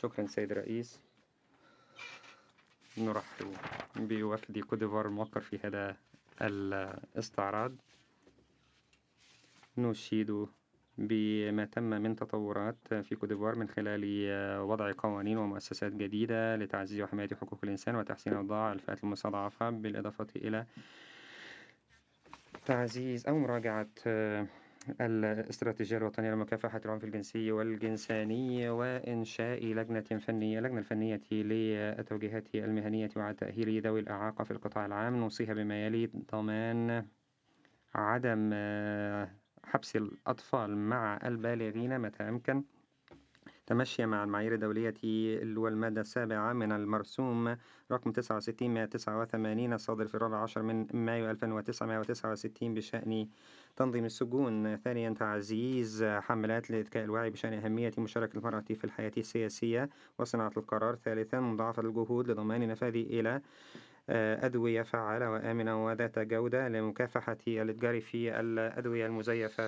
شكرا سيد الرئيس. نرحب بوفد كوت ديفوار الموقر في هذا الاستعراض. نشيد بما تم من تطورات في كوت ديفوار من خلال وضع قوانين ومؤسسات جديدة لتعزيز وحماية حقوق الإنسان وتحسين أوضاع الفئات المستضعفة، بالإضافة إلى تعزيز أو مراجعة الاستراتيجية الوطنية لمكافحة العنف الجنسي والجنساني، وإنشاء لجنة فنية للتوجيهات المهنية وعلى تأهيل ذوي الإعاقة في القطاع العام. نوصيها بما يلي: ضمان عدم حبس الأطفال مع البالغين متى أمكن، تمشيا مع المعايير الدولية والمادة 7 من المرسوم رقم 69/189 الصادر في 14 من مايو 1969 بشأن تنظيم السجون. ثانيا، تعزيز حملات لإذكاء الوعي بشأن أهمية مشاركة المرأة في الحياة السياسية وصناعة القرار. ثالثا، مضاعفة الجهود لضمان نفاذ إلى أدوية فعالة وآمنة وذات جودة لمكافحة الإتجار في الأدوية المزيفة